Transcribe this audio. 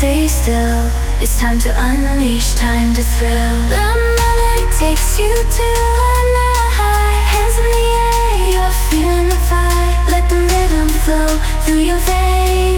stay still. It's time to unleash, time to thrill. The melody takes you to a high. Hands in the air, you're feeling the fire. Let the rhythm flow through your veins.